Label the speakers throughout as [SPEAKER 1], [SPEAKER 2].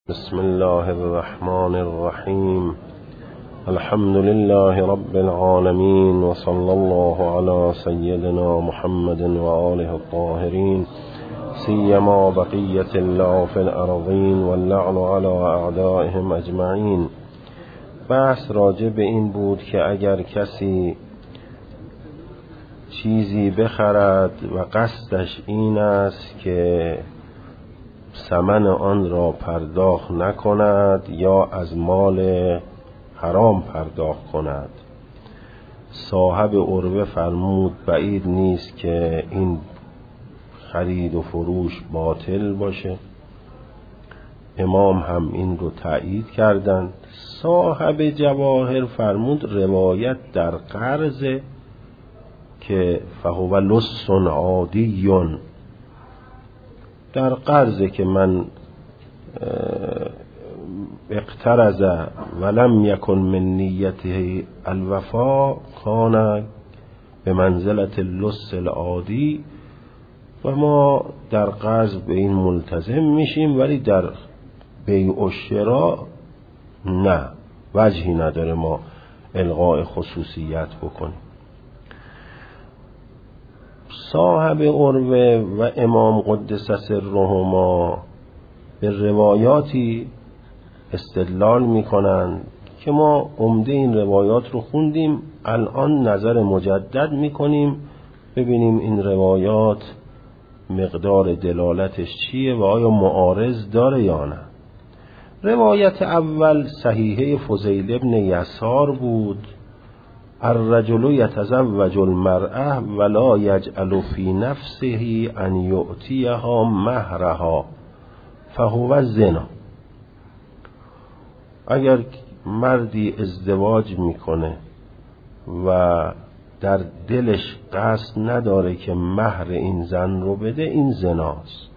[SPEAKER 1] بسم الله الرحمن الرحیم. الحمد لله رب العالمین و صلی الله علی سیدنا محمد و آله الطاهرین، سیما بقیة الله فی الارضین واللعن علی اعدائهم اجمعین. بحث راجع به این بود که اگر کسی چیزی بخرد و قصدش این است که ثمن آن را پرداخت نکند یا از مال حرام پرداخت کند، صاحب عروه فرمود بعید نیست که این خرید و فروش باطل باشه. امام هم این رو تأیید کردند. صاحب جواهر فرمود روایت در قرض که فهو لص عادی، در قرضه که من اقترض ولم یکن من نیته الوفا کان به منزلت اللص العادی، و ما در قرض به این ملتزم میشیم، ولی در بیع و شراء نه، وجهی نداره ما الغاء خصوصیت بکنیم. صاحب عروه و امام قدس سرهما به روایاتی استدلال میکنند که ما عمده این روایات رو خوندیم، الان نظر مجدد میکنیم ببینیم این روایات مقدار دلالتش چیه و آیا معارض داره یا نه. روایت اول صحیحه فضیل ابن یسار بود: الرجل یتزوج المرأة ولا یجعل فی نفسه ان یؤتیها مهرها فهو الزنا. اگر مردی ازدواج میکنه و در دلش قصد نداره که مهر این زن رو بده، این زناست.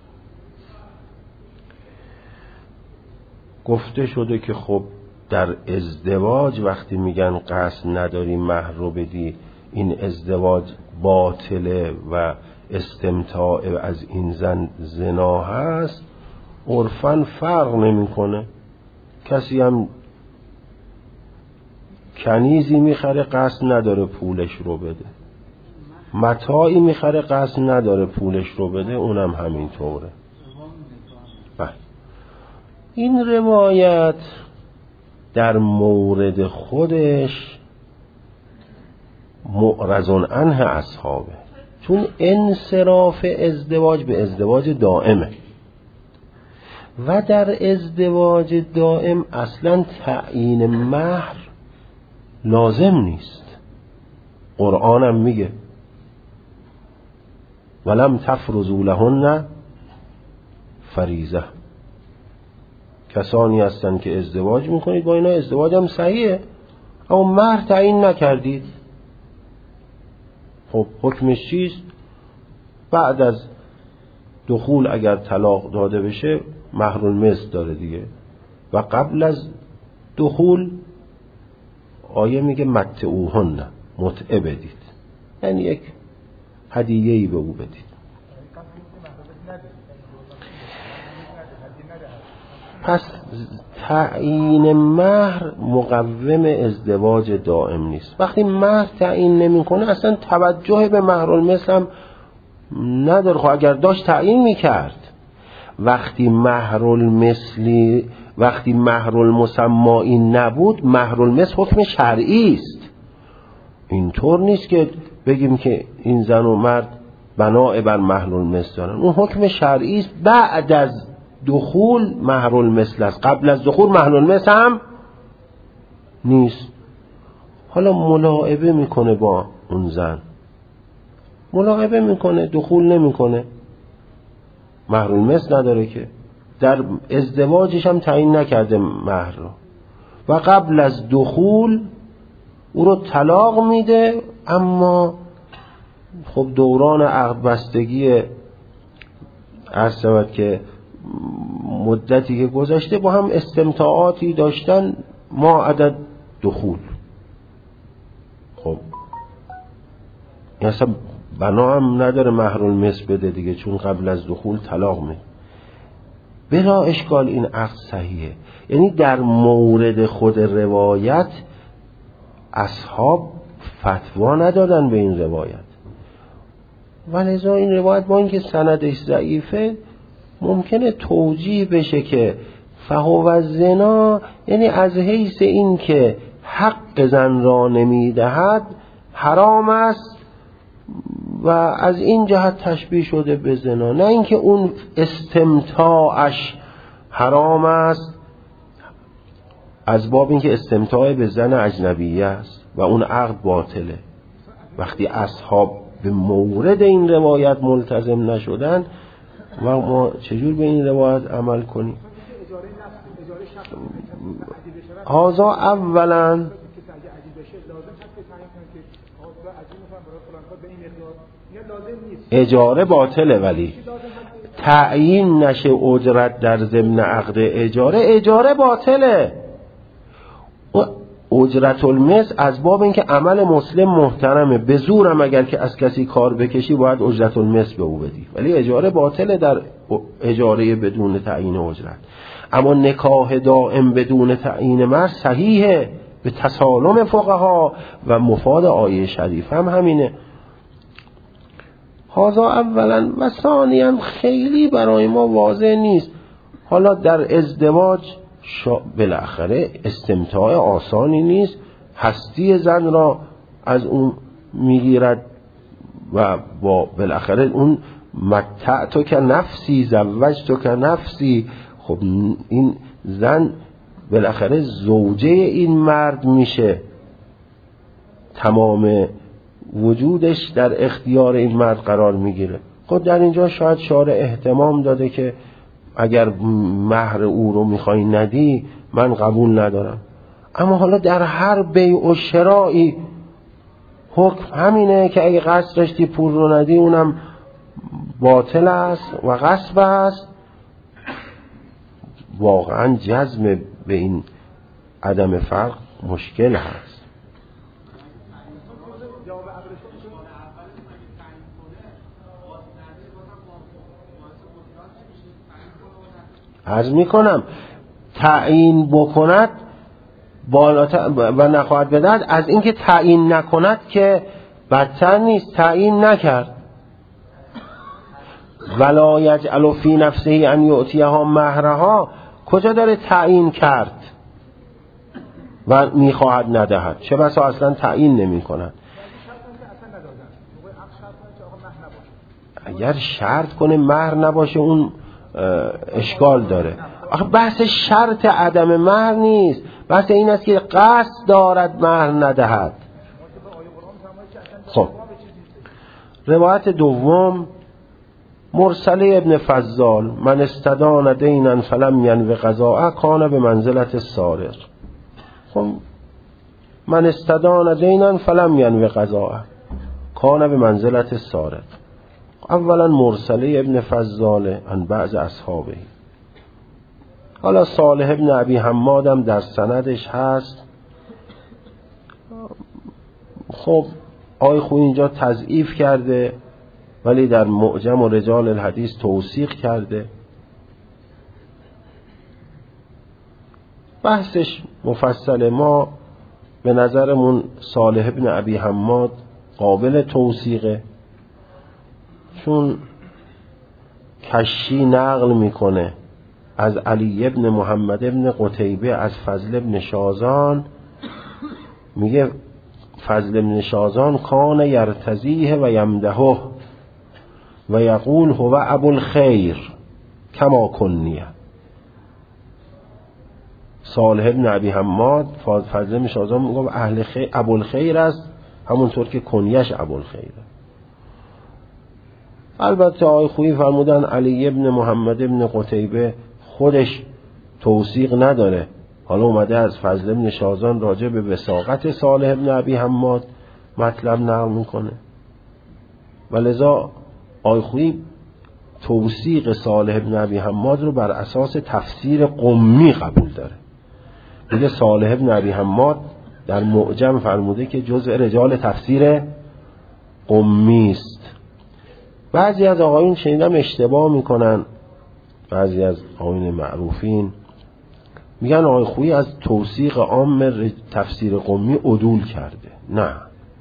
[SPEAKER 1] گفته شده که خب در ازدواج وقتی میگن قصد نداری مهر رو بدی، این ازدواج باطله و استمتاع از این زن زنا هست، عرفاً فرق نمیکنه. کسی هم کنیزی میخره قصد نداره پولش رو بده، متاعی میخره قصد نداره پولش رو بده، اونم همینطوره. این روایت در مورد خودش معرض عنه اصحابه، چون انصراف ازدواج به ازدواج دائمه و در ازدواج دائم اصلا تعیین مهر لازم نیست. قرآن هم میگه ولم تفرضوا لهن فریضه. کسانی هستن که ازدواج میکنید با اینا، ازدواج هم صحیحه اما مهر تعیین نکردید. خب حکمش چیست؟ بعد از دخول اگر طلاق داده بشه مهر المثل داره دیگه، و قبل از دخول آیه میگه متعوهن، متعه بدید، یعنی یک هدیه‌ای به او بدید. پس تعیین مهر مقوم ازدواج دائم نیست. وقتی مهر تعیین نمیکنه اصلا توجه به مهر المثل هم نداره. خب اگر داشت تعیین میکرد. وقتی مهر المسمایی نبود، مهر المثل حکم شرعی است. اینطور نیست که بگیم که این زن و مرد بناء بر مهر المثل دارن، اون حکم شرعی است. بعد از دخول مهر المثل است، قبل از دخول مهر المثل هم نیست. حالا ملاعبه میکنه با اون زن، ملاعبه میکنه، دخول نمیکنه، مهر المثل نداره که، در ازدواجش هم تعیین نکرده مهر رو، و قبل از دخول او رو طلاق میده. اما خب دوران عقد بستگی عرض شود که مدتی که گذشته با هم استمتاعاتی داشتن ما عدد دخول، خب این اصلا بنا هم نداره مهر المثل بده دیگه، چون قبل از دخول طلاق میده. بلا اشکال این عقد صحیحه. یعنی در مورد خود روایت اصحاب فتوا ندادن به این روایت، ولذا این روایت با اینکه سندش ضعیفه ممکنه توجیه بشه که فهو زنا، یعنی از حیث این که حق زن را نمیدهد حرام است و از این جهت تشبیه شده به زنا، نه اینکه اون استمتاعش حرام است از باب اینکه استمتاع به زن اجنبیه است و اون عقد باطله. وقتی اصحاب به مورد این روایت ملتزم نشدن و ما چجور به این روایت عمل کنیم؟ هذا اولا اجاره باطله، ولی تعیین نشه اجرت در ضمن عقد اجاره باطله. اجرت المثل از باب اینکه عمل مسلم محترمه، به زورم اگر که از کسی کار بکشی باید اجرت المثل به او بدی، ولی اجاره باطله در اجاره بدون تعیین اجرت. اما نکاح دائم بدون تعیین مهر صحیحه به تسالم فقها و مفاد آیه شریف هم همینه. هذا اولا و ثانیا خیلی برای ما واضح نیست. حالا در ازدواج بالاخره استمتاع آسانی نیست، هستی زن را از اون میگیرد و با بالاخره اون متع تو که نفسی زوج تو که نفسی. خب این زن بالاخره زوجه این مرد میشه، تمام وجودش در اختیار این مرد قرار میگیره. خب در اینجا شاید شارع اهتمام داده که اگر مهر او رو میخوای ندی من قبول ندارم. اما حالا در هر بیع و شرایی حکم همینه که اگه قصد داشتی پول رو ندی اونم باطل است و غصب است. واقعا جزم به این عدم فرق مشکل هست. عرض میکنم تعیین بکند بالاتر و نخواهد بدهد از اینکه تعیین نکند که بدتر نیست. تعیین نکرد ولا یجعل فی نفسه ان یؤتیها مهرها، کجا داره تعیین کرد و میخواهد ندهد؟ چه بسا اصلا تعیین نمی کند. اگر شرط کنه مهر نباشه اون اشکال داره. آخه بحث شرط عدم مهر نیست، بحث این است که قصد دارد مهر ندهد. خب روایت دوم مرسله ابن فضال من استدان دینا فلم ینو قضاءه کان به منزلت السارق. خب من استدان دینا فلم ینو قضاءه کان به منزلت السارق. اولا مرسله ابن فضال عن بعض اصحابه. حالا صالح ابن ابی حماد هم در سندش هست. خب آقای خویی اینجا تضعیف کرده ولی در معجم و رجال الحدیث توثیق کرده. بحثش مفصل. ما به نظرمون صالح ابن ابی حماد قابل توثیقه، چون کشی نقل میکنه از علی ابن محمد ابن قتیبه از فضل ابن شازان، میگه فضل ابن شازان کان یرتزیه و یمدهه و یقول هو ابو الخیر کما کنیه. صالح ابن ابی حماد فضل ابن شازان میگه اهل خیر ابو الخیر است، همونطور که کنیش ابو الخیره. البته آقای خویی فرمودن علی ابن محمد ابن قتیبه خودش توثیق نداره، حالا اومده از فضل ابن شازان راجع به وثاقت صالح ابن ابی حماد مطلب نقل میکنه. ولذا آقای خویی توثیق صالح ابن ابی حماد رو بر اساس تفسیر قمی قبول داره. میگه صالح ابن ابی حماد در معجم فرموده که جزء رجال تفسیر قمی است. بعضی از آقایون شنیدم اشتباه میکنن بعضی از آیین معروفین میگن آقای خویی از توثیق عام تفسیر قمی عدول کرده. نه،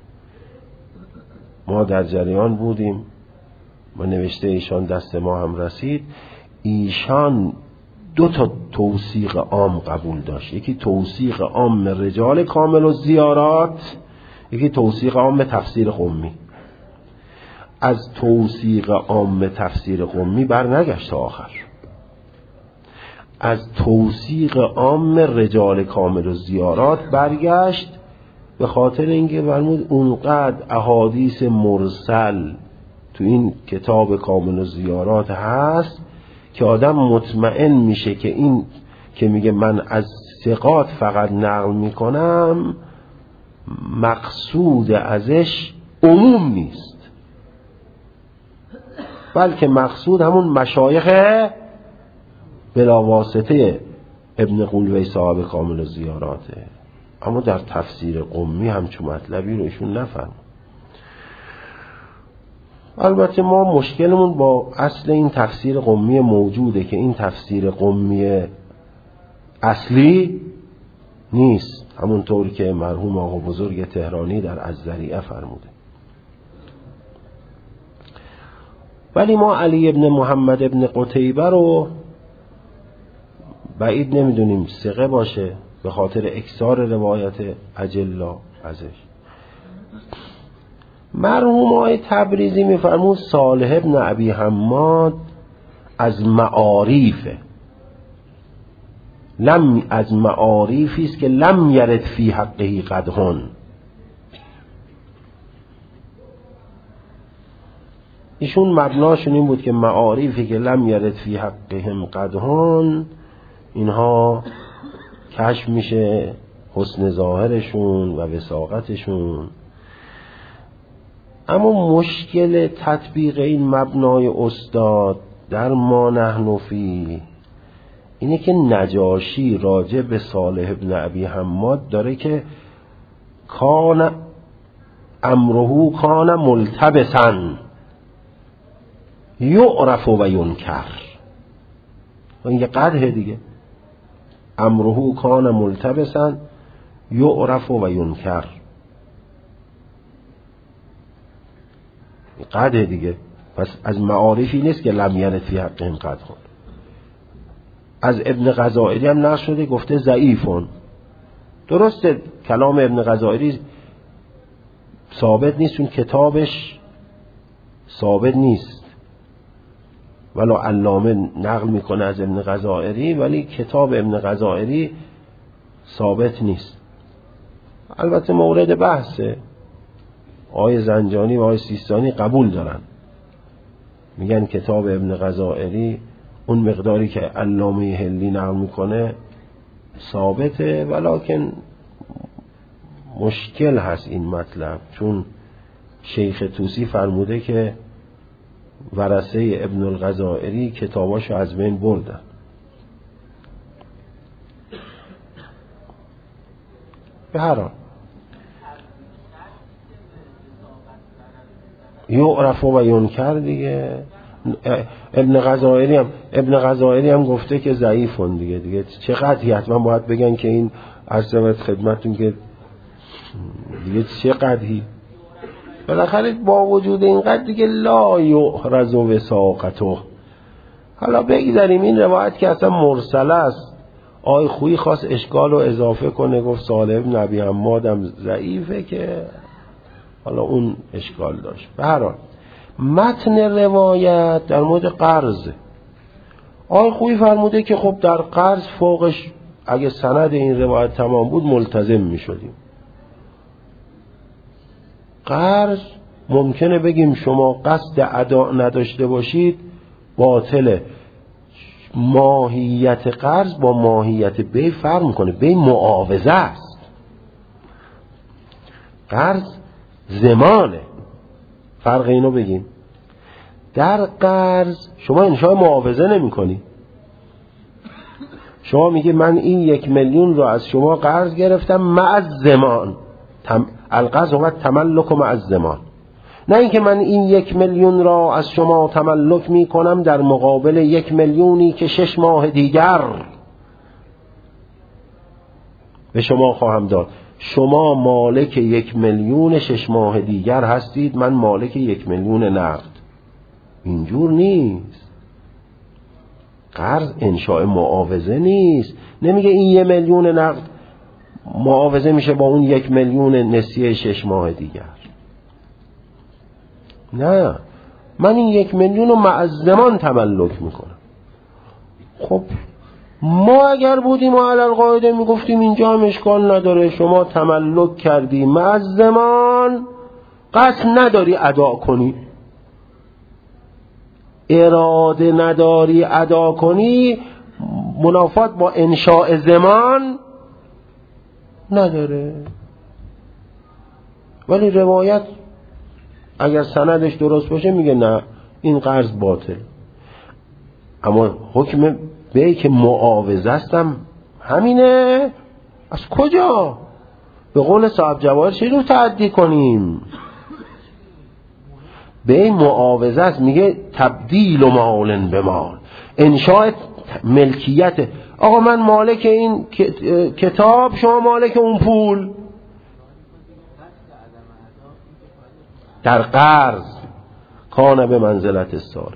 [SPEAKER 1] ما در جریان بودیم و نوشته ایشان دست ما هم رسید. ایشان 2 توثیق عام قبول داشت، یکی توثیق عام رجال کامل و زیارات، یکی توثیق عام تفسیر قمی. از توثیق عام تفسیر قمی بر نگشت تا آخر، از توثیق عام رجال کامل و زیارات برگشت، به خاطر اینکه فرمود اونقدر احادیث مرسل تو این کتاب کامل و زیارات هست که آدم مطمئن میشه که این که میگه من از ثقات فقط نقل میکنم مقصود ازش عموم نیست، بلکه مقصود همون مشایخ بلاواسطه ابن قلوی صاحب کامل و زیاراته. اما در تفسیر قمی همچون مطلبی رو ایشون نفهم. البته ما مشکلمون با اصل این تفسیر قمی موجوده که این تفسیر قمی اصلی نیست، همونطور که مرحوم آقا بزرگ تهرانی در الذریعه فرموده. ولی ما علی ابن محمد ابن قتیبه رو بعید نمیدونیم ثقه باشه به خاطر اکثار روایت اجلا ازش. مرحوم آقای تبریزی میفرمود صالح ابن ابی حماد از معاریفه، از معاریفی است که لم یرد فی حقه قدحن. ایشون مبناشون این بود که معاریفی که لم یرد فی حقهم قدحن اینها کشف میشه حسن ظاهرشون و وثاقتشون. اما مشکل تطبیق این مبنای استاد در ما نحن فی اینه که نجاشی راجع به صالح ابن ابی حماد داره که کان امره کان ملتبسا یعرف و ینکر. این یه قدحه دیگه، امره کان ملتبسا یعرف و ینکر، قدحه دیگه. پس از معارفی نیست که لم یرد فی حقهم قدحن. از ابن غزائری هم نقل شده گفته ضعیفون. درسته کلام ابن غزائری ثابت نیست، چون کتابش ثابت نیست، ولو علامه نقل میکنه از ابن غزائری، ولی کتاب ابن غزائری ثابت نیست. البته مورد بحثه، آقای زنجانی و آقای سیستانی قبول دارن، میگن کتاب ابن غزائری اون مقداری که علامه هلی نقل میکنه ثابته، ولکن مشکل هست این مطلب، چون شیخ طوسی فرموده که ورثه ابن الغزائری کتاباشو از بین بردن. به هر حال یعرف و ینکر دیگه. ابن غزائری هم گفته که ضعیفون دیگه چقدر حتما باید بگن که این عرض خدمتون که دیگه چقدری بالاخره با وجود اینقدر دیگه لا یعرض وثاقته. حالا بگذاریم این روایت که اصلا مرسله است، آقای خویی خواست اشکال رو اضافه کنه، گفت صالح ابن ابی حماد هم ضعیفه، که حالا اون اشکال داشت. به هر حال متن روایت در مورد قرض، آقای خویی فرموده که خب در قرض فوقش اگه سند این روایت تمام بود ملتزم می شدیم. قرض ممکنه بگیم شما قصد ادا نداشته باشید باطله. ماهیت قرض با ماهیت بی فرق میکنه. بی معاوضه است، قرض زمانه. فرق اینو بگیم. در قرض شما انشاء معاوضه نمی کنی. شما میگی من این 1 میلیون رو از شما قرض گرفتم مع الزمان. القرض هو تملک مع الزمان. نه اینکه من این 1 میلیون را از شما تملک می کنم در مقابل 1 میلیونی که 6 ماه دیگر به شما خواهم داد. شما مالک 1 میلیون 6 ماه دیگر هستید، من مالک 1 میلیون نقد. اینجور نیست. قرض انشاء معاوضه نیست. نمیگه این 1 میلیون نقد معاوضه میشه با اون 1 میلیون نسیه 6 ماه دیگر. نه، من این 1 میلیون رو معزمان تملک میکنم. خب ما اگر بودیم و علی القاعده میگفتیم اینجا هم اشکال نداره، شما تملک کردی معزمان، قصد نداری ادا کنی، اراده نداری ادا کنی، منافات با انشاء زمان نداره. ولی روایت اگر سندش درست باشه میگه نه، این قرض باطل. اما حکم به که معاوضه استم همینه. از کجا؟ به قول صاحب جواهر چجور تعدی کنیم؟ به معاوضه است، میگه تبدیل و مال به مال، انشاء ملکیت. آقا من مالک این کتاب، شما مالک اون پول. در قرض کان به منزلت السارق.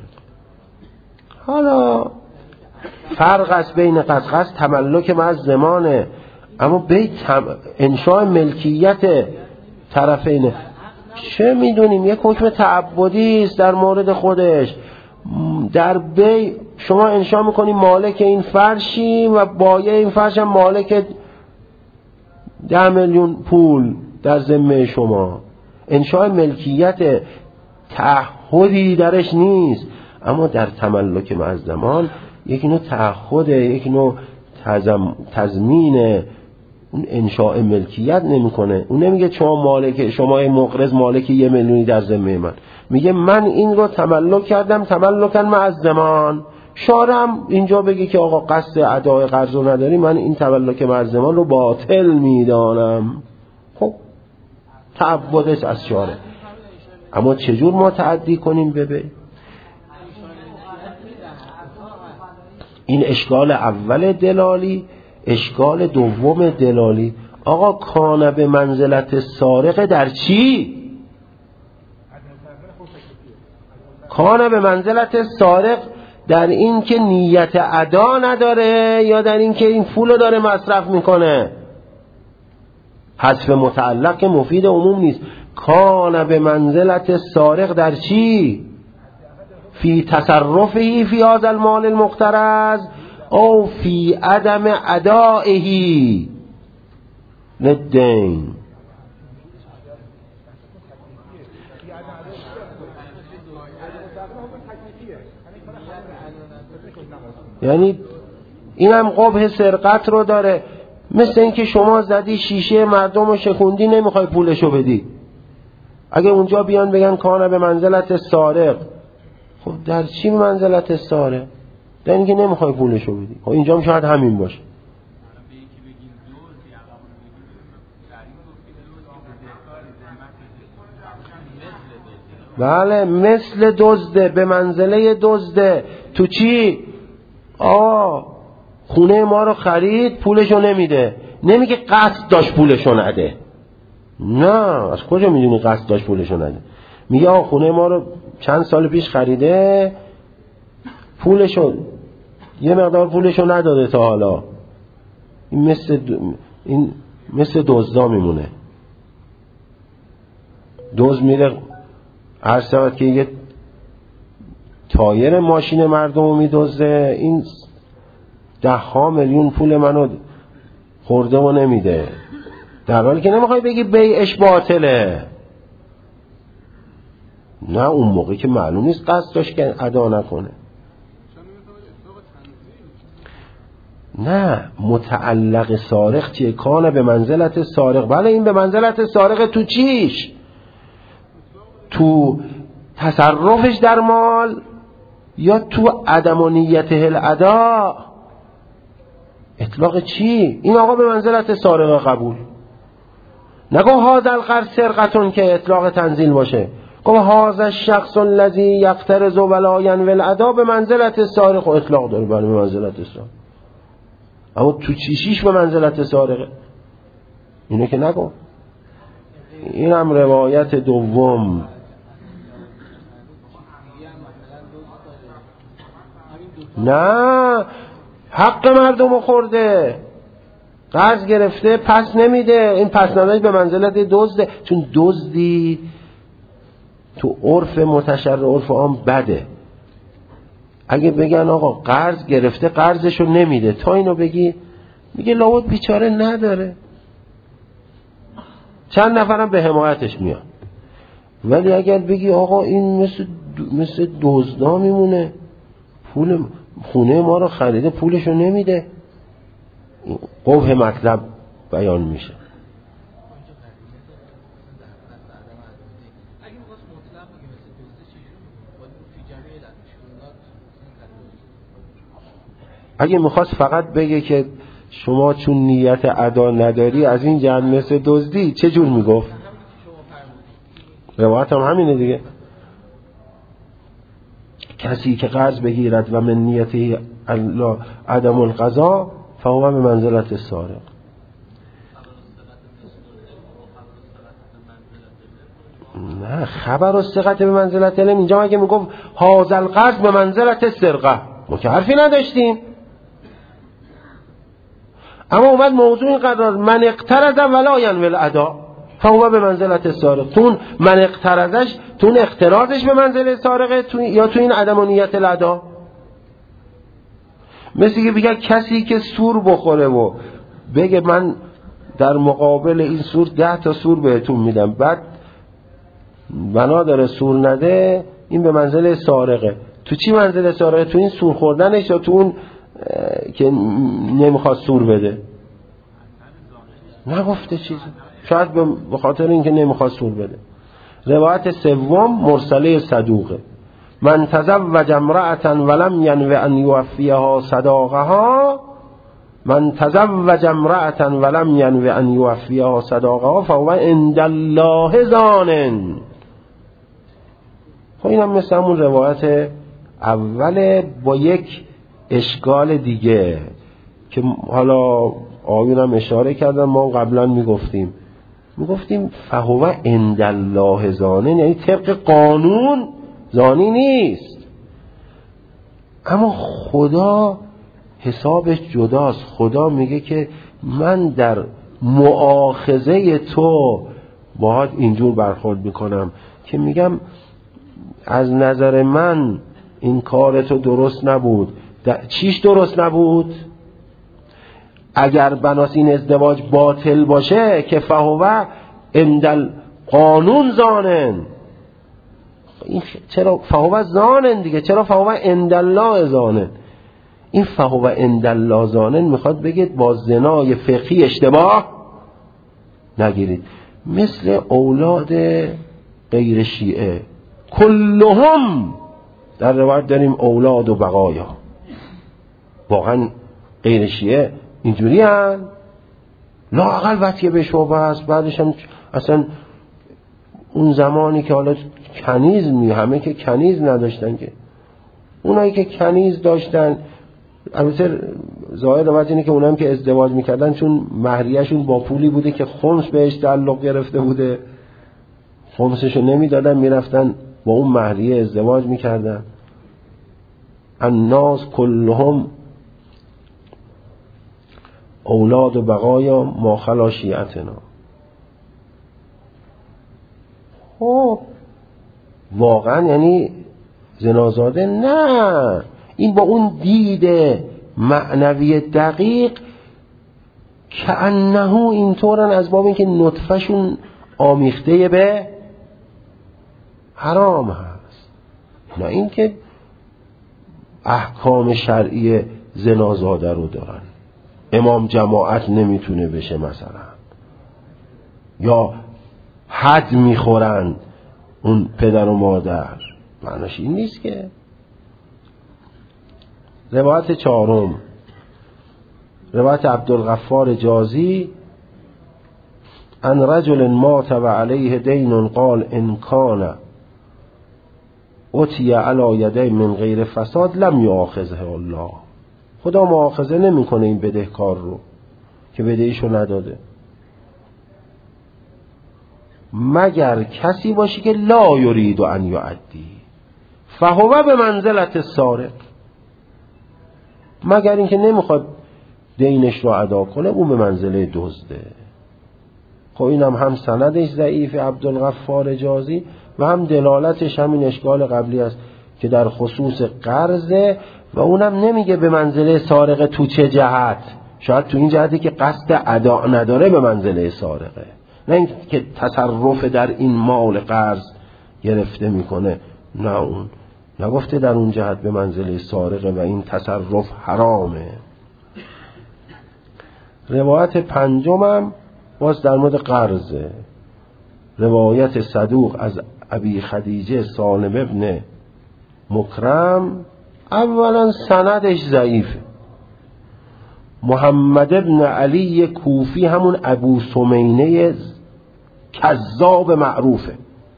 [SPEAKER 1] حالا فرق است بین قصد تملک محض زمانه، اما به انشاء ملکیت طرفینه. چه میدونیم یک حکم تعبدی است در مورد خودش. در بی شما انشاء میکنی مالک این فرشی و بایع این فرش هم مالک 10 میلیون پول در ذمه شما. انشاء ملکیت تعهدی درش نیست، اما در تملک محض زمان یک نوع تعهده، یک نوع تضمینه. اون انشاء ملکیت نمیکنه. اون نمیگه شما مالک، شما مقرض مالک 1 میلیونی در ذمه من. میگه من این رو تملک کردم تملکاً محض زمان. شارم اینجا بگه که آقا قصد ادای قرض رو نداری، من این تملک محض زمان رو باطل میدانم. خب تعبدش از شاره. اما چجور ما تعدی کنیم؟ ببین این اشکال اول دلالی. اشکال دوم دلالی، آقا کان به منزلت سارق در چی؟ کان به منزلت سارق در این که نیت ادا نداره یا در این که این پول داره مصرف میکنه؟ حذف متعلق مفید عموم نیست. کان به منزلت سارق در چی؟ فی تصرفه فی هذا المال المقترض او فی عدم ادائه للدین. یعنی این هم قبح سرقت رو داره. مثل اینکه شما زدی شیشه مردم رو شکوندی، نمیخوای پولشو بدی. اگه اونجا بیان بگن کانه به منزلت سارق، خب در چی به منزلت سارق؟ در اینکه نمیخوای پولشو بدی. خب اینجا هم شاید همین باشه. بله مثل دزده، به منزله دزده. تو چی؟ خونه ما رو خرید پولشو نمیده. نمیگه قصد داشت پولشو نده. نه، از کجا میدونی قصد داشت پولشو نده؟ میگه خونه ما رو چند سال پیش خریده، پولشو یه مقدار پولشو نداده تا حالا. این مثل دزدا میمونه. دزد میره هر ساعت که یه تایر ماشین مردم رو میدزده، این 10 میلیون پول منو خورده و نمیده، در حالی که نمیخوای بگی بیعش باطله. نه، اون موقع که معلوم نیست قصد داشت که ادا نکنه. نه، متعلق سارق چیه؟ کانه به منزلت سارق. بله این به منزلت سارق تو چیش؟ تو تصرفش در مال یا تو عدم و نیت الادا؟ اطلاق چی؟ این آقا به منزلت سارق قبول. نگو هذا القرض سرقتون که اطلاق تنزیل باشه. گفت هذا الشخص الذي يقترض ولا ينوي الأدا به منزلت السارق. اطلاق داره برای به منزلت السارق، اما تو چیشیش به منزلت سارقه، اینو که نگو. این هم روایت دوم. نه، حق مردم خورده، قرض گرفته پس نمیده، این پس ندادن به منزلت دزده. چون دزدی تو عرف متشرع، عرف عام بده. اگه بگن آقا قرض گرفته قرضشو نمیده، تا اینو بگی میگه لابد بیچاره نداره، چند نفرم به حمایتش میاد. ولی اگر بگی آقا این مثل دزدا میمونه، پول خونه ما رو خریده پولشو نمیده، قبح مطلب بیان میشه. اگه میخواست فقط بگه که شما چون نیت ادا نداری از این جهت مثل دزدی، چه جور میگفت؟ روایت هم همینه دیگه. کسی که قرض بگیرد و من نیته عدم القضا فهو به منزلت السارق. نه، خبر الثقة به منزلت علم. اینجا اگه میگفت هذا القرض به منزلت السرقه، ما که حرفی نداشتیم. اما اومد موضوع این قرار من اقترض ولا ینوی الادا فهو به منزلت السارق. تون من اقترضش، تون اقتراضش به منزلت سارقه یا تو این عدم نیت الادا. مثل که بگه کسی که سور بخوره و بگه من در مقابل این سور 10 تا سور بهتون میدم، بعد بنا داره سور نده، این به منزله سارقه. تو چی منزله سارقه؟ تو این سور خوردنش یا تو اون که نمیخواد سور بده؟ نگفته چیزی، شاید به خاطر اینکه نمیخواد سور بده. روایت سوم مرسله صدوقه. من تزوج امرأة ولم ینوی ان یوفیها صداقها، من تزوج امرأة ولم ینوی ان یوفیها صداقها فهو عند الله زان. خب اینم مثل همون روایت اوله با یک اشکال دیگه که حالا آیونم اشاره کردن، ما قبلا میگفتیم فهو عند الله زان، یعنی طبق قانون زانی نیست، اما خدا حسابش جداست. خدا میگه که من در مؤاخذه تو باهات اینجور برخورد میکنم که میگم از نظر من این کار تو درست نبود. چیش درست نبود؟ اگر بناس این ازدواج باطل باشه که فهو عند قانون زانن. این چرا فهو زانن دیگه؟ چرا فهو عند الله زانن؟ این فهو عند الله زانن میخواد بگید با زنای فقهی اشتباه نگیرید. مثل اولاد غیر شیعه کلهم، در روایت داریم اولاد و بقایا، واقعا غیر شیعه اینجوری هن، لااقل وطیه به شعبه هست. بعدش هم اصلا اون زمانی که حالا کنیز همه که کنیز نداشتن، که اونایی که کنیز داشتن، البته ظاهر روایت اینه که اونایی که ازدواج میکردن چون مهریه‌شون با پولی بوده که خمس بهش تعلق گرفته بوده، خمسشو نمیدادن، میرفتن با اون مهریه ازدواج میکردن. الناس کلهم اولاد و بقایا ما خلا شیعتنا. خب واقعا یعنی زنازاده؟ نه، این با اون دید معنوی دقیق که انه اینطورن از باب این که نطفهشون آمیخته به حرام هست، نه این که احکام شرعی زنازاده رو دارن. امام جماعت نمیتونه بشه مثلا، یا حد میخورن اون پدر و مادر، معناش این نیست که. روایت چهارم، روایت عبدالغفار جازی ان رجل مات و علیه دین قال ان کان اتی علی یدی من غیر فساد لم یؤاخذه الله، خدا مؤاخذه نمیکنه این بدهکار رو که بدهیشو نداده، مگر کسی باشی که لا یرید ان یؤدی فهو به منزلت السارق، مگر اینکه نمیخواد دینش رو ادا کنه اون به منزله دزده. خب اینم هم سندش ضعیف عبدالغفار جازی و هم دلالتش همین اشکال قبلی است که در خصوص قرضه و اونم نمیگه به منزله سارقه تو چه جهت، شاید تو این جهتی که قصد ادا نداره به منزله سارقه، نه این که تصرف در این مال قرض گرفته میکنه، نه اون نگفته در اون جهت به منزله سارقه و این تصرف حرامه. روایت پنجمم باز در مورد قرضه، روایت صدوق از ابی خدیجه سالم ابن مکرم. اولا سندش ضعیفه، محمد ابن علی کوفی همون ابو سمینه کذاب معروفه،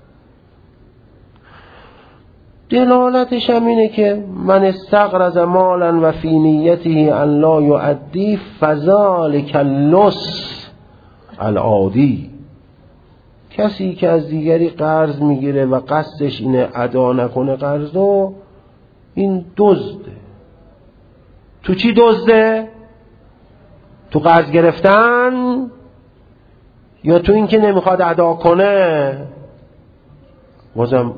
[SPEAKER 1] دلالتش هم اینه که من استقرض مالا و فی نیته ان لا یؤدی فذلک اللص العادی، کسی که از دیگری قرض میگیره و قصدش اینه ادا نکنه قرضو، این دزده. تو چی دزده؟ تو قرض گرفتن یا تو این که نمیخواد ادا کنه؟ بازم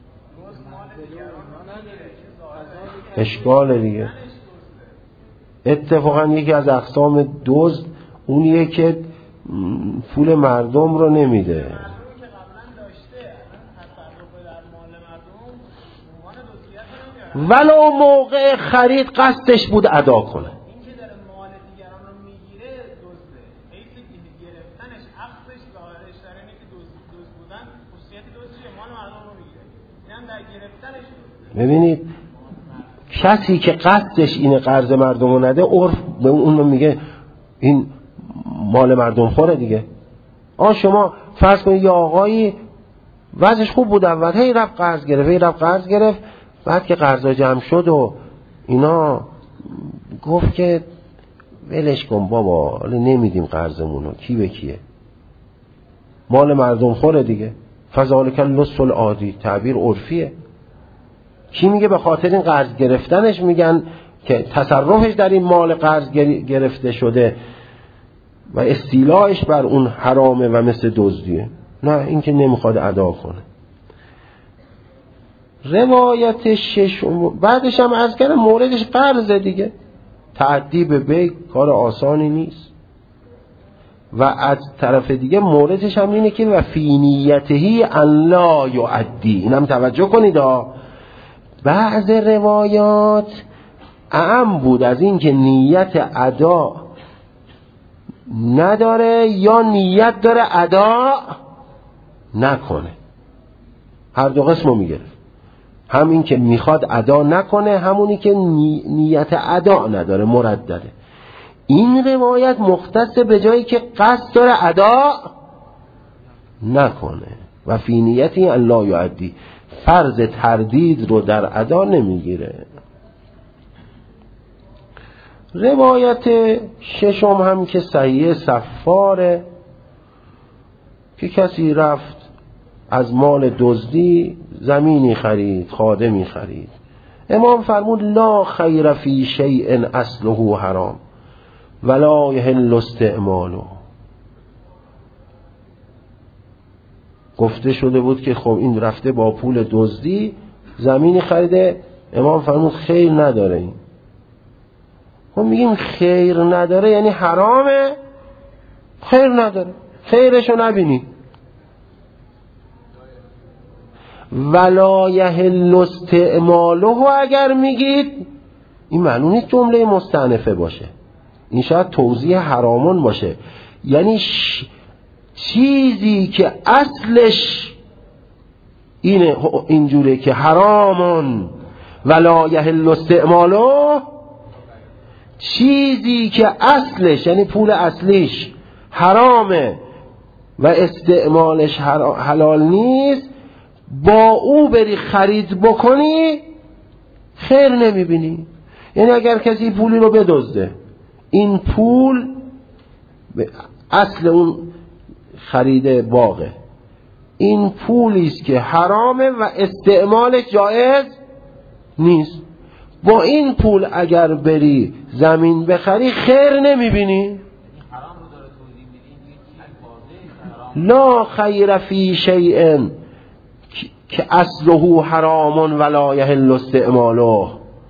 [SPEAKER 1] اشکال دیگه. اتفاقا یکی از اقسام دزد اونیه که پول مردم رو نمیده. ولو موقع خرید قصدش بود ادا کنه.
[SPEAKER 2] این که داره مال دیگران رو میگیره دزده. حیث گرفتنش عقدش ظاهرش داره اینه که دزد بودن خصوصیت دزدیه، مال مردم رو میگیره. اینم در گرفتنش دزده.
[SPEAKER 1] ببینید کسی که قصدش اینه قرض مردم رو نده، عرف به اون میگه این مال مردم خوره دیگه. شما فرض کنید یه آقایی وضعش خوب بود اول، هی رفت قرض گرفت، بعد که قرضا جمع شد و اینا گفت که ولش کن بابا، حالا نمیدیم قرضمونو، کی به کیه، مال مردم خوره دیگه. فذلک اللص العادی، تعبیر عرفیه. کی میگه به خاطر این قرض گرفتنش میگن که تصرفش در این مال قرض گرفته شده و استیلایش بر اون حرامه و مثل دزدیه؟ نه، این که نمیخواد ادا کنه. روایت ششم بعدش هم عرض کردم موردش قرضه دیگه، تعدی به بی کار آسانی نیست. و از طرف دیگه موردش هم اینه که و فی نیته ان لا یؤدی، اینم توجه کنید بعض روایات اعم بود از این که نیت ادا نداره یا نیت داره ادا نکنه، هر دو قسمو میگرفت، هم این که میخواد ادا نکنه، همونی که نیت ادا نداره، مردده. این روایت مختص به جایی که قصد داره ادا نکنه و فی نیتی ان لا یؤدی، فرض تردید رو در ادا نمیگیره. روایت ششم هم که صحیح صفاره که کسی رفت از مال دزدی زمینی خرید، خادمی خرید، امام فرمود لا خیر فی شیء اصله حرام ولا یحل استعماله. گفته شده بود که خب این رفته با پول دزدی زمینی خریده، امام فرمود خیر نداره. این خب میگیم خیر نداره یعنی حرامه؟ خیر نداره، خیرشو نبینی. ولا یحل استعماله اگر میگید، این معنی نیست جمله مستأنفه باشه، این شاید توضیح حرامون باشه، یعنی چیزی که اصلش اینجوره که حرامون ولا یحل استعماله، چیزی که اصلش یعنی پول اصلیش حرامه و استعمالش حلال نیست، با او بری خرید بکنی خیر نمیبینی. یعنی اگر کسی پولی رو بدزده، این پول اصل اون خرید باغه، این پولی است که حرامه و استعمالش جایز نیست، با این پول اگر بری زمین بخری خیر نمیبینی. لا خیر فی شیء که اصله حرام ولا یحل استعماله.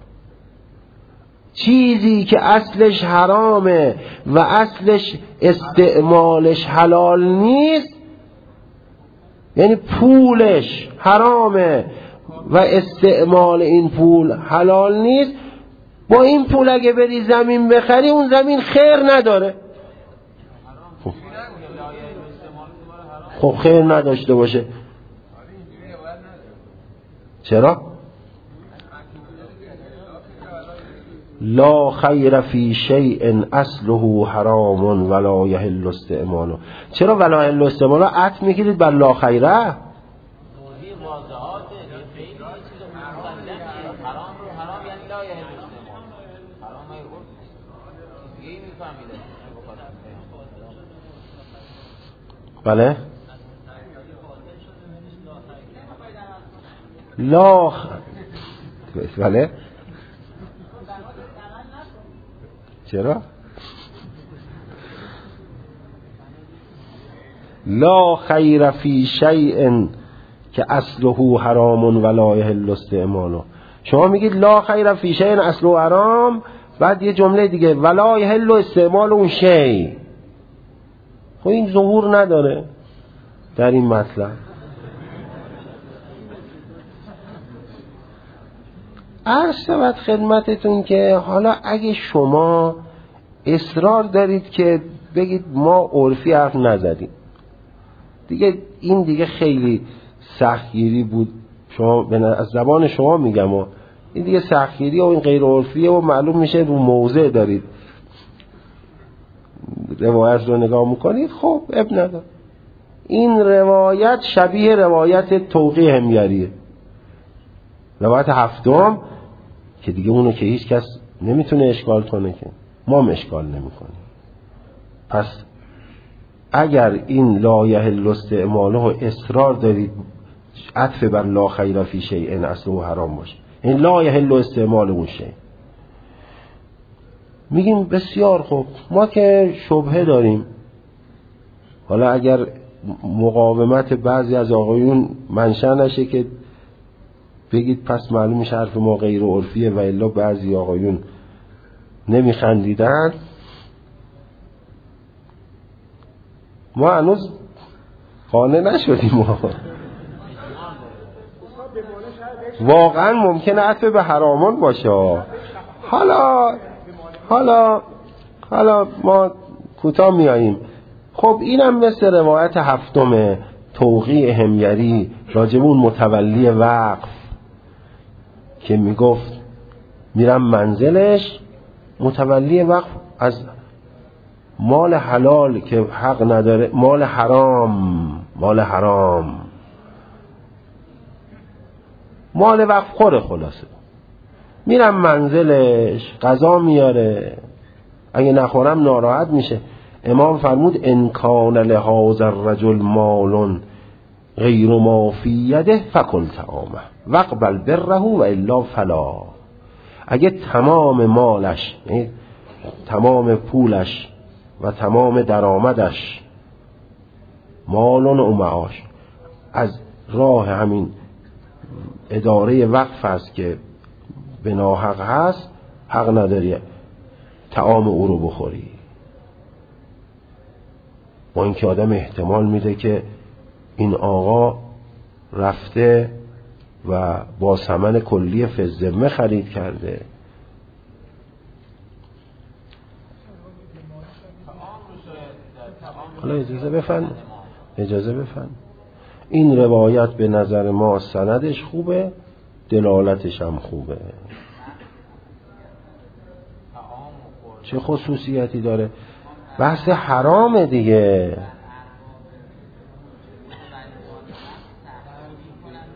[SPEAKER 1] چیزی که اصلش حرامه و اصلش استعمالش حلال نیست، یعنی پولش حرامه و استعمال این پول حلال نیست، با این پول اگه بری زمین بخری اون زمین خیر نداره. خب خیر نداشته باشه چرا؟ لا خیر فی شیء اصله حرام ولا یحل استعماله. چرا ولا یحل استعماله عطف میگیرید بر لا خیره؟ بله لا بله چرا؟ لا خیر فی شیء که اصله حرام ولا یحل استعماله. شما میگید لا خیر فی شیء اصله حرام، بعد یه جمله دیگه ولا یحل استعمال اون شیء. خب این ظهور نداره در این مطلب. عرض شود خدمتتون که حالا اگه شما اصرار دارید که بگید ما عرفی حرف نزدیم دیگه، این دیگه خیلی سختگیری بود، شما از زبان شما میگم این دیگه سختگیری و این غیر عرفیه و معلوم میشه رو موضع دارید روایت رو نگاه میکنید. خب اب نداره، این روایت شبیه روایت توقیع حمیریه، روایت هفتم که دیگه اونو که هیچ کس نمیتونه اشکال کنه که ما هم اشکال نمیکنیم. پس اگر این لا یحل استعماله و اصرار دارید عطف بر لا خیر فی شیء اصله حرام باشه، این لا یحل استعمال اون شیء، میگیم بسیار خوب ما که شبهه داریم. حالا اگر مقاومت بعضی از آقایون منشأ نشه که بگید پس معلوم میشه حرف ما غیر عرفیه و الا بعضی آقایون نمیخندیدن، ما هنوز قانع نشدیم. واقعا ممکنه عطف به حرامان باشه. حالا ما کوتاه میاییم. خب اینم مثل روایت هفتم توقیع حمیری راجب اون متولی وقف که میگفت میرم منزلش، متولی وقف از مال حلال که حق نداره، مال حرام مال وقف خوره، خلاصه میرم منزلش غذا میاره، اگه نخورم ناراحت میشه. امام فرمود ان کان لهذا الرجل مال غیر ما فی یده فکل طعامه واقبل بره و الا فلا. اگه تمام مالش، تمام پولش و تمام درآمدش مال و معاش از راه همین اداره وقف است که به ناحق هست، حق نداری طعام او رو بخوری. با اینکه آدم احتمال میده که این آقا رفته و با ثمن کلی فی الذمه خرید کرده. حالا اجازه بفرمایید این روایت به نظر ما سندش خوبه، دلالتش هم خوبه. چه خصوصیتی داره؟ بحث حرامه دیگه.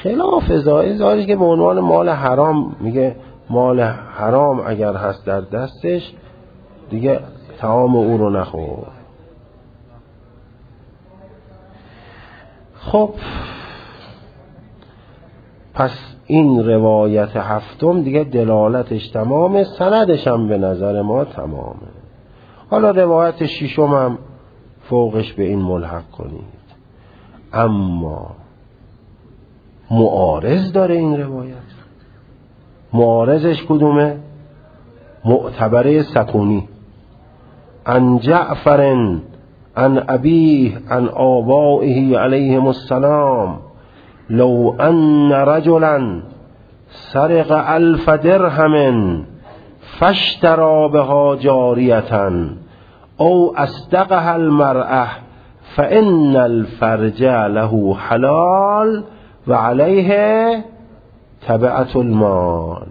[SPEAKER 1] خلاف ظاهری که به عنوان مال حرام میگه مال حرام اگر هست در دستش دیگه طعام او رو نخور. خب پس این روایت هفتم دیگه دلالتش تمامه، سندش هم به نظر ما تمامه. حالا روایت ششم هم فوقش به این ملحق کنید. اما معارض داره این روایت. معارضش کدومه؟ معتبره سکونی. عن جعفر عن ابیه عن آبائه علیهم السلام لو ان رجلا سرق 1000 درهم فاشترى بها جاریة او اصدقها المرأة فإن الفرج له حلال و علیه تبعة المال.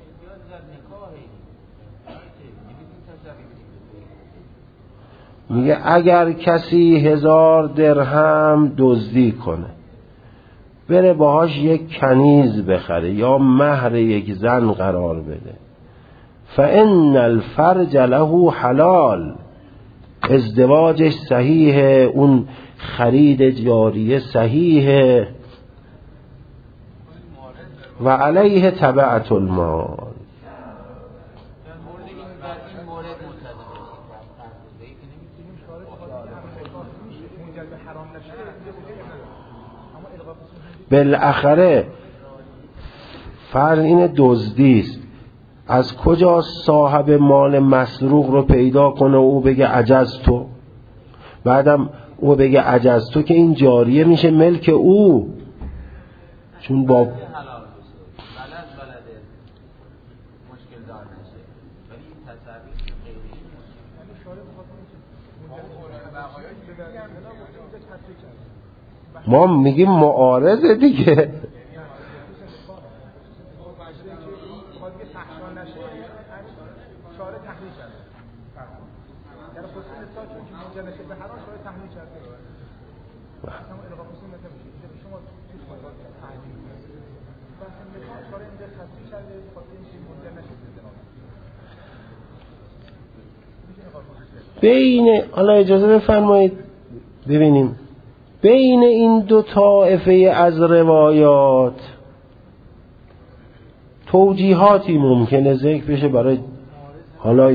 [SPEAKER 1] میگه اگر کسی 1000 درهم دزدی کنه بره باهاش یک کنیز بخره یا مهر یک زن قرار بده، فإن الفرج له حلال، ازدواجش صحیحه، اون خرید جاریه صحیحه، و علیه تبعة المال. بالاخره فرض این دزدی است، از کجا صاحب مال مسروق رو پیدا کنه و او بگه عجزتو، بعدم او بگه عجزتو که این جاریه میشه ملک او، چون با ما میگیم معارضه دیگه. بین حالا اجازه بفرمایید ببینیم بین این دو طائفه از روایات توجیهاتی ممکنه ذکر بشه برای حالا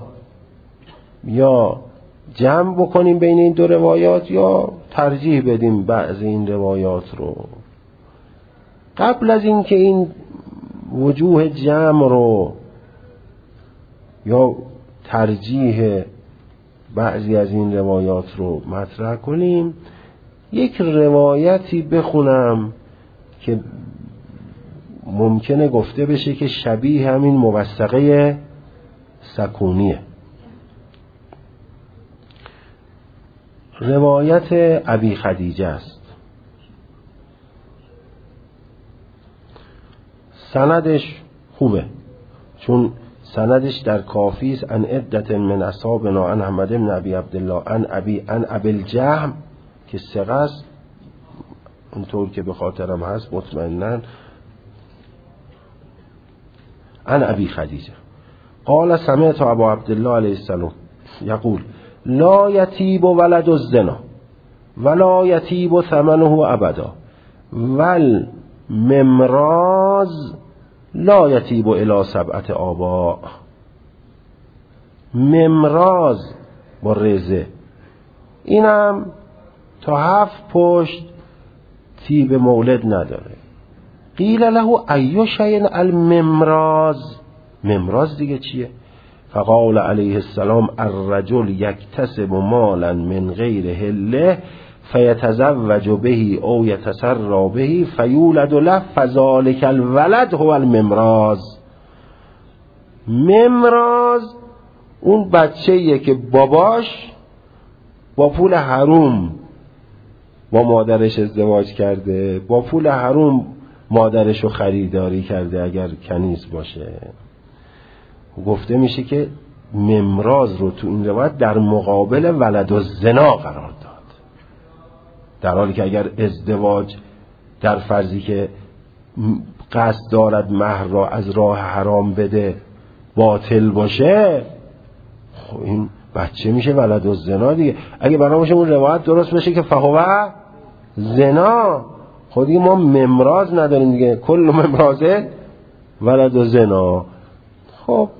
[SPEAKER 1] یا جمع بکنیم بین این دو روایات یا ترجیح بدیم بعضی این روایات رو. قبل از این که این وجوه جمع رو یا ترجیح بعضی از این روایات رو مطرح کنیم، یک روایتی بخونم که ممکنه گفته بشه که شبیه همین موثقه سکونیه. روایت ابی خدیجه است، سندش خوبه چون سندش در کافی است. ان عدت من اصحابنا ان احمد بن ابی عبدالله ان ابی الجهم که ثقه است، اونطور که به خاطرم هست مطمئناً، ان ابی خدیجه قال سمعت ابا عبدالله علیه السلام یقول لا یتیب ولد الزنا ولا یتیب ثمنه ابدا والممراز لا یتیب الی 7 آباء. ممراز با رزه اینم تا 7 پشت تیب مولد نداره. قیل له ای شیء الممراز، ممراز دیگه چیه؟ فقال علیه السلام الرجل یکتسب مالا من غیر حله فیتزوج به او یتسرى به فیولد له فذلک الولد هو الممراز. ممراز اون بچه‌ایه که باباش با پول حروم با مادرش ازدواج کرده، با پول حروم مادرش رو خریداری کرده اگر کنیز باشه. گفته میشه که ممراز رو تو این روایت در مقابل ولد الزنا قرار داد، در حالی که اگر ازدواج در فرضی که قصد دارد مهر را از راه حرام بده باطل باشه، خب این بچه میشه ولد الزنا دیگه. اگه بنا باشه اون روایت درست بشه که فهو زنا، خب دیگه ما ممراز نداریم دیگه، کل ممرازه ولد الزنا. خب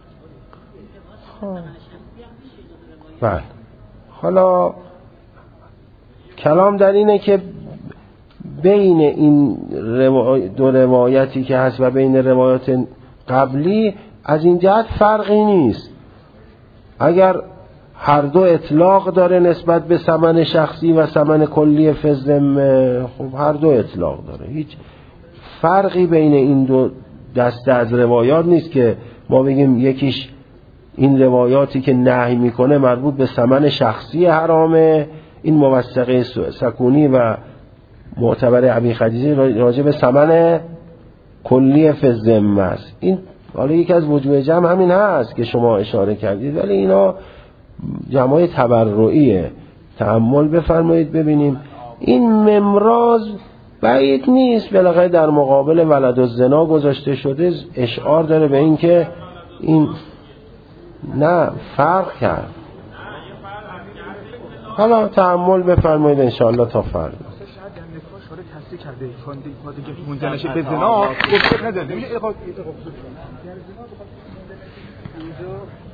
[SPEAKER 1] بله، حالا کلام در اینه که بین این دو روایتی که هست و بین روایات قبلی از این جهت فرقی نیست. اگر هر دو اطلاق داره نسبت به ثمن شخصی و ثمن کلی فی الذمه، خب هر دو اطلاق داره، هیچ فرقی بین این دو دسته از روایات نیست که ما بگیم یکیش این روایاتی که نهی میکنه مربوط به ثمن شخصی حرامه، این موثقه سکونی و معتبر ابی خدیجه راجع به ثمن کلی فی الذمه است. این حالا یکی از وجوه جمع همین هست که شما اشاره کردید، ولی اینا جمعای تبرعیه. تأمل بفرمایید ببینیم این ممراز بعید نیست بالاخره در مقابل ولد الزنا گذاشته شده، اشعار داره به این که این نه فرق کرد. حالا تأمل بفرمایید انشاءالله تا فردا.
[SPEAKER 3] شاید در نکاح شاره تصدیق کرده فاندی که منجنشه به زنا گفته نداره، نمیشه